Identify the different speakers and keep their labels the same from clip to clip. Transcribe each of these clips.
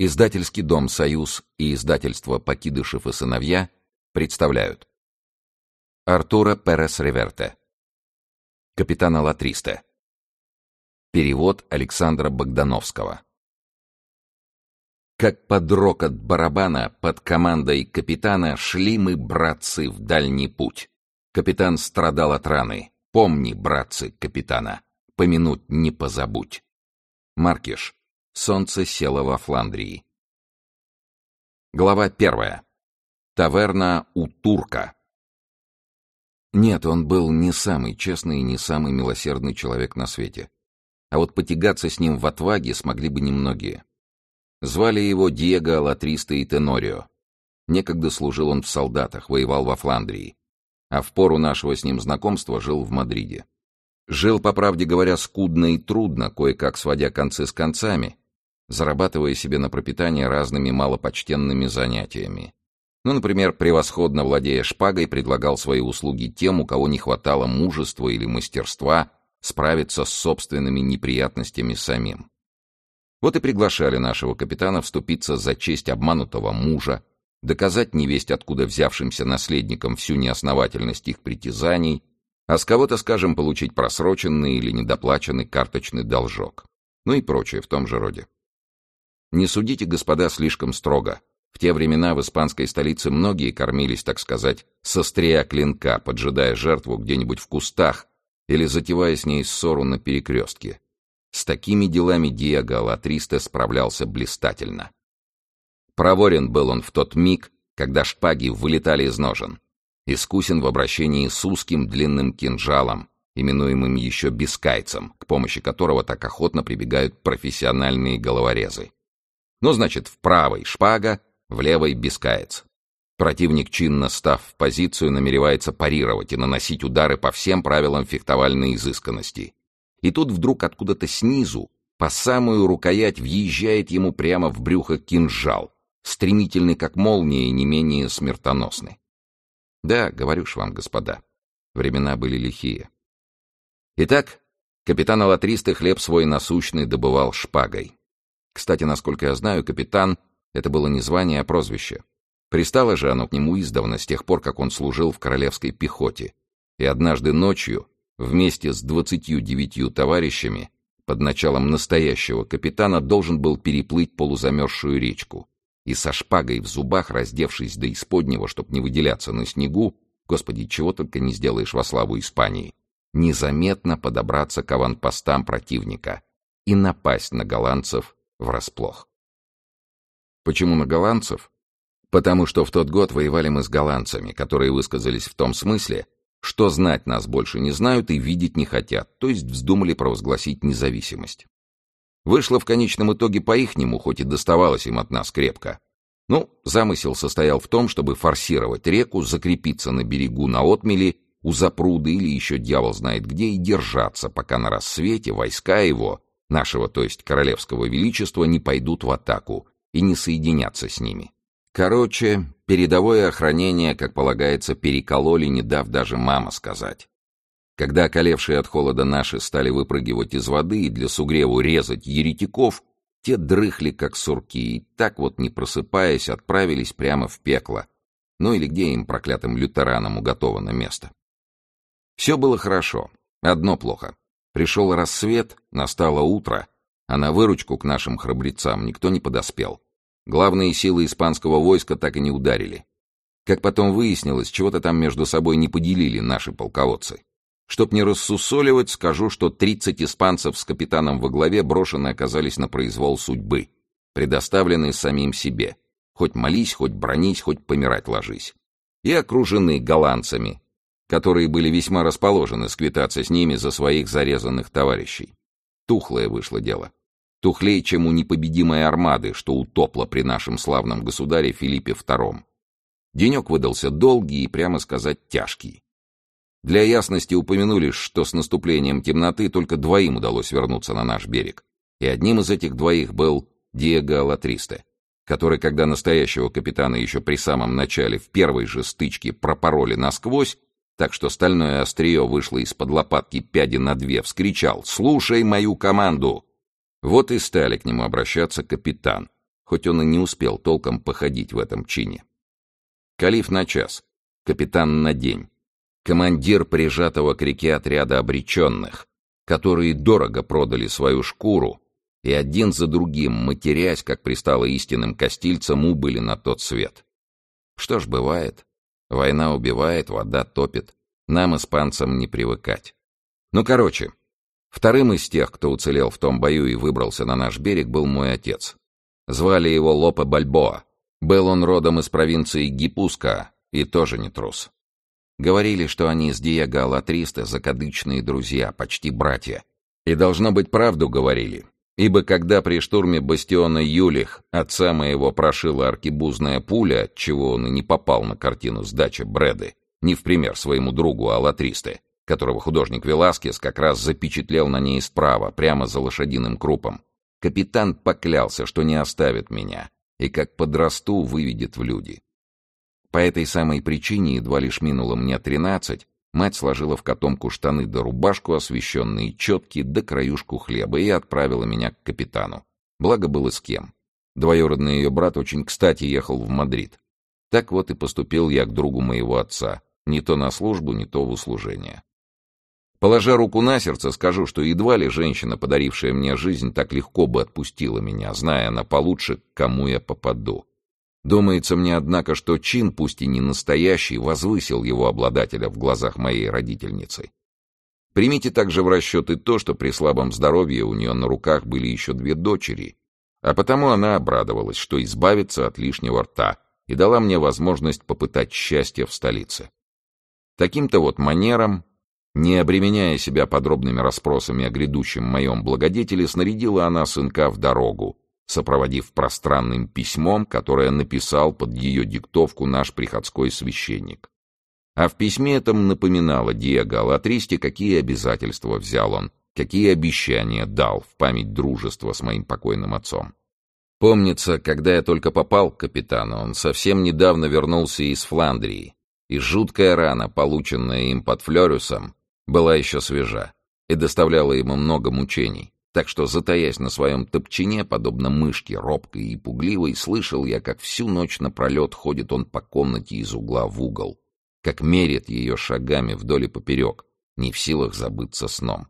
Speaker 1: Издательский дом «Союз» и издательство «Покидышев и сыновья» представляют Артура Перес-Реверте. Капитана Латристе. Перевод Александра Богдановского. Как под рокот барабана под командой капитана шли мы, братцы, в дальний путь. Капитан страдал от раны. Помни, братцы, капитана, помянуть не позабудь. Маркиш. Солнце село во Фландрии. Глава 1. Таверна у турка. Нет, он был не самый честный и не самый милосердный человек на свете. А вот потягаться с ним в отваге смогли бы немногие. Звали его Диего Латристе и Тенорио. Некогда служил он в солдатах, воевал во Фландрии. А в пору нашего с ним знакомства жил в Мадриде. Жил, по правде говоря, скудно и трудно, кое-как сводя концы с концами, зарабатывая себе на пропитание разными малопочтенными занятиями. Например, превосходно владея шпагой, предлагал свои услуги тем, у кого не хватало мужества или мастерства справиться с собственными неприятностями самим. Вот и приглашали нашего капитана вступиться за честь обманутого мужа, доказать невесть откуда взявшимся наследникам всю неосновательность их притязаний, а с кого-то, скажем, получить просроченный или недоплаченный карточный должок. И прочее в том же роде. Не судите, господа, слишком строго. В те времена в испанской столице многие кормились, так сказать, с острия клинка, поджидая жертву где-нибудь в кустах или затевая с ней ссору на перекрестке. С такими делами Диего Латристе справлялся блистательно. Проворен был он в тот миг, когда шпаги вылетали из ножен. Искусен в обращении с узким длинным кинжалом, именуемым еще бискайцем, к помощи которого так охотно прибегают профессиональные головорезы. Значит, в правой шпага, в левой бискаец. Противник, чинно став в позицию, намеревается парировать и наносить удары по всем правилам фехтовальной изысканности. И тут вдруг откуда-то снизу, по самую рукоять, въезжает ему прямо в брюхо кинжал, стремительный как молния и не менее смертоносный. Да, говорю ж вам, господа, времена были лихие. Итак, капитан Латристе хлеб свой насущный добывал шпагой. Кстати, насколько я знаю, капитан — это было не звание, а прозвище. Пристало же оно к нему издавна, с тех пор, как он служил в королевской пехоте. И однажды ночью, вместе с 29 товарищами, под началом настоящего капитана, должен был переплыть полузамерзшую речку. И со шпагой в зубах, раздевшись до исподнего, чтоб не выделяться на снегу, господи, чего только не сделаешь во славу Испании, незаметно подобраться к аванпостам противника и напасть на голландцев врасплох. Почему на голландцев? Потому что в тот год воевали мы с голландцами, которые высказались в том смысле, что знать нас больше не знают и видеть не хотят, то есть вздумали провозгласить независимость. Вышло в конечном итоге по-ихнему, хоть и доставалось им от нас крепко. Замысел состоял в том, чтобы форсировать реку, закрепиться на берегу на отмели, у запруды или еще дьявол знает где, и держаться, пока на рассвете войска его, нашего, то есть королевского величества, не пойдут в атаку и не соединятся с ними. Короче, передовое охранение, как полагается, перекололи, не дав даже мама сказать. Когда околевшие от холода наши стали выпрыгивать из воды и для сугреву резать еретиков, те дрыхли, как сурки, и так вот, не просыпаясь, отправились прямо в пекло. Или где им, проклятым лютеранам, уготовано место. Все было хорошо, одно плохо. Пришел рассвет, настало утро, а на выручку к нашим храбрецам никто не подоспел. Главные силы испанского войска так и не ударили. Как потом выяснилось, чего-то там между собой не поделили наши полководцы. Чтоб не рассусоливать, скажу, что 30 испанцев с капитаном во главе брошены оказались на произвол судьбы, предоставлены самим себе. Хоть молись, хоть бронись, хоть помирать ложись. И окружены голландцами, которые были весьма расположены сквитаться с ними за своих зарезанных товарищей. Тухлое вышло дело. Тухлее, чем у непобедимой армады, что утопло при нашем славном государе Филиппе II. Денек выдался долгий и, прямо сказать, тяжкий. Для ясности упомянули, что с наступлением темноты только двоим удалось вернуться на наш берег. И одним из этих двоих был Диего Латристе, который, когда настоящего капитана еще при самом начале в первой же стычке пропороли насквозь, так что стальное острие вышло из-под лопатки пяди на две, вскричал: «Слушай мою команду!» Вот и стали к нему обращаться капитан, хоть он и не успел толком походить в этом чине. Калиф на час, капитан на день, командир прижатого к реке отряда обреченных, которые дорого продали свою шкуру и один за другим, матерясь, как пристало истинным кастильцам, убыли на тот свет. Что ж, бывает. Война убивает, вода топит. Нам, испанцам, не привыкать. Ну, короче, вторым из тех, кто уцелел в том бою и выбрался на наш берег, был мой отец. Звали его Лопе Бальбоа. Был он родом из провинции Гипуска и тоже не трус. Говорили, что они с Диего Алатристе закадычные друзья, почти братья. И, должно быть, правду говорили. Ибо когда при штурме бастиона Юлих отца моего прошила аркебузная пуля, отчего он и не попал на картину сдачи Бреды, не в пример своему другу Алатристе, которого художник Веласкес как раз запечатлел на ней справа, прямо за лошадиным крупом, капитан поклялся, что не оставит меня и как подрасту выведет в люди. По этой самой причине, едва лишь минуло мне 13, мать сложила в котомку штаны да рубашку, освещенные четки, да краюшку хлеба, и отправила меня к капитану. Благо было с кем. Двоюродный ее брат очень кстати ехал в Мадрид. Так вот и поступил я к другу моего отца, не то на службу, не то в услужение. Положа руку на сердце, скажу, что едва ли женщина, подарившая мне жизнь, так легко бы отпустила меня, зная она получше, к кому я попаду. Думается мне, однако, что чин, пусть и не настоящий, возвысил его обладателя в глазах моей родительницы. Примите также в расчет и то, что при слабом здоровье у нее на руках были еще 2 дочери, а потому она обрадовалась, что избавится от лишнего рта, и дала мне возможность попытать счастье в столице. Таким-то вот манером, не обременяя себя подробными расспросами о грядущем моем благодетеле, снарядила она сынка в дорогу, сопроводив пространным письмом, которое написал под ее диктовку наш приходской священник. А в письме этом напоминало Диего Алатристе, какие обязательства взял он, какие обещания дал в память дружества с моим покойным отцом. Помнится, когда я только попал к капитану, он совсем недавно вернулся из Фландрии, и жуткая рана, полученная им под Флёрюсом, была еще свежа и доставляла ему много мучений. Так что, затаясь на своем топчине, подобно мышке, робкой и пугливой, слышал я, как всю ночь напролет ходит он по комнате из угла в угол, как мерит ее шагами вдоль и поперек, не в силах забыться сном.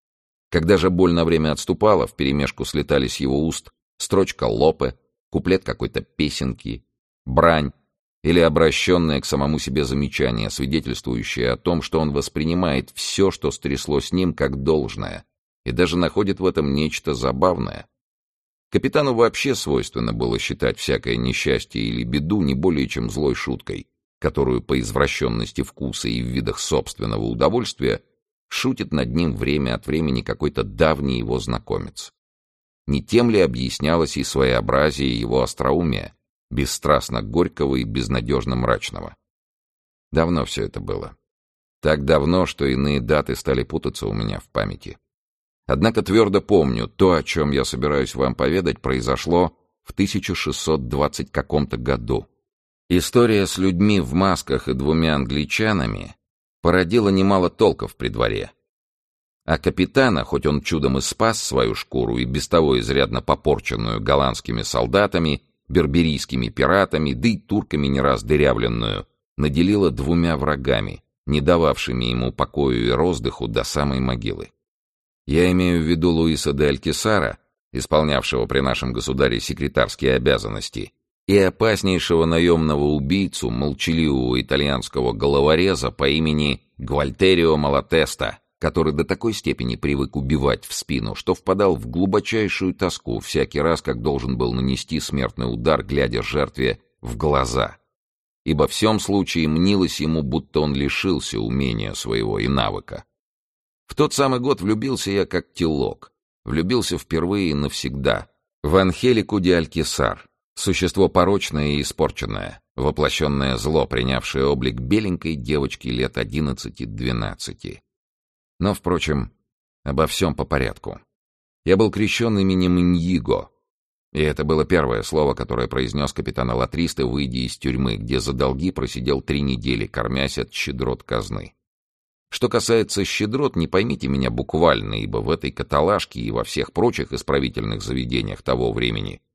Speaker 1: Когда же боль на время отступала, вперемешку слетали с его уст строчка Лопе, куплет какой-то песенки, брань или обращенное к самому себе замечание, свидетельствующее о том, что он воспринимает все, что стряслось с ним, как должное, и даже находит в этом нечто забавное. Капитану вообще свойственно было считать всякое несчастье или беду не более чем злой шуткой, которую по извращенности вкуса и в видах собственного удовольствия шутит над ним время от времени какой-то давний его знакомец. Не тем ли объяснялось и своеобразие его остроумия, бесстрастно горького и безнадежно мрачного? Давно все это было. Так давно, что иные даты стали путаться у меня в памяти. Однако твердо помню, то, о чем я собираюсь вам поведать, произошло в 1620 каком-то году. История с людьми в масках и 2 англичанами породила немало толков при дворе. А капитана, хоть он чудом и спас свою шкуру и без того изрядно попорченную голландскими солдатами, берберийскими пиратами, да и турками не раз дырявленную, наделила 2 врагами, не дававшими ему покою и роздыху до самой могилы. Я имею в виду Луиса де Алькисара, исполнявшего при нашем государе секретарские обязанности, и опаснейшего наемного убийцу, молчаливого итальянского головореза по имени Гвальтерио Малатеста, который до такой степени привык убивать в спину, что впадал в глубочайшую тоску всякий раз, как должен был нанести смертный удар, глядя жертве в глаза. Ибо в всем случае мнилось ему, будто он лишился умения своего и навыка. В тот самый год влюбился я как телок. Влюбился впервые и навсегда в Анхелику де Алькисар, существо порочное и испорченное, воплощенное зло, принявшее облик беленькой девочки лет 11-12. Но, впрочем, обо всем по порядку. Я был крещен именем Иньиго, и это было первое слово, которое произнес капитан Алатристе, выйдя из тюрьмы, где за долги просидел 3 недели, кормясь от щедрот казны. Что касается щедрот, не поймите меня буквально, ибо в этой каталажке и во всех прочих исправительных заведениях того времени